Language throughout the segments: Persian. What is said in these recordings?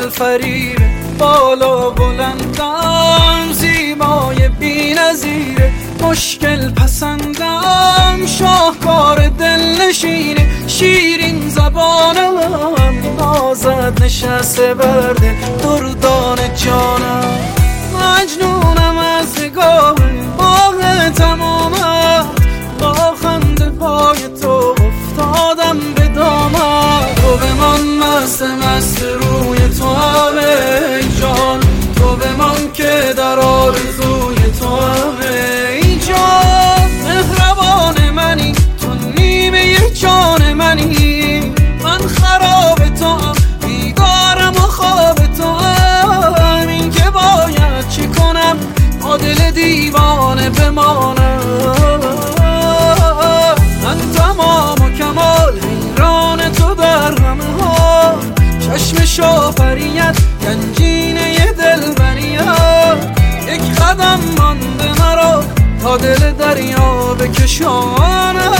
دلفریب بالا بلندم، زیبای بی‌نظیره، مشکل پسندم، شاهکار دلنشینه، شیرین زبانم، نازت نشسته برده دردان جانم. مجنونم از نگاه باغ تمامت، با خنده پای تو افتادم به دامت. تو بمان مست مست روی تو همه جان، تو بمان که در آرزوی تو همه جان. مهربان منی تو نیمه جان منی، من خراب تو هم بیدارم و خواب تو هم. این که باید چی کنم با دل دیوانه بمانم. من تمام و کمال حیران تو در همه حال، چشم شافریت گنجینه دلبریت. یک قدم مانده مرا تا دل دریا بکشانم.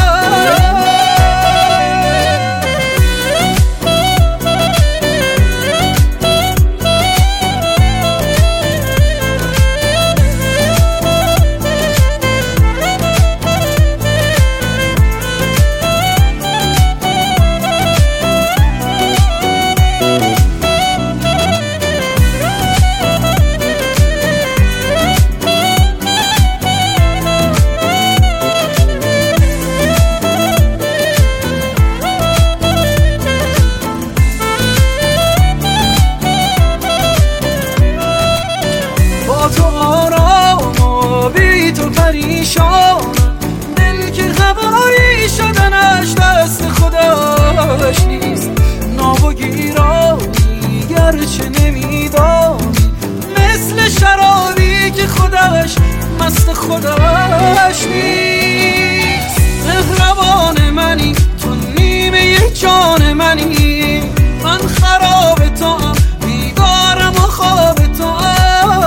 تو آرام و بی تو پریشانم، دل که هوایی شدنش دست خودش نیست. ناب و گیرانی گرچه نمیدانی، مثل شرابی که خودش مست خودش نیست. مهربان منی تو نیمه جان منی، من خراب تو هم بیدارم و خواب تو هم.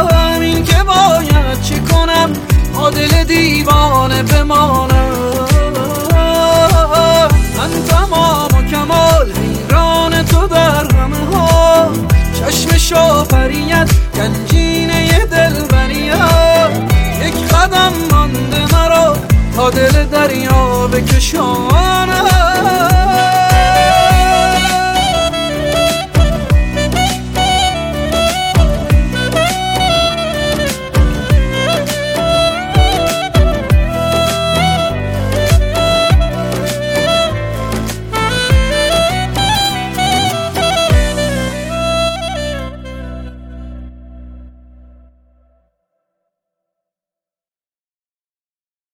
چی کنم با دل دیوانه بمانم. من تمام و کمال حیران تو در همه حال، چشم شافریت گنجینه دلبریت. یک قدم مانده مرا تا دل دریا بکشانم.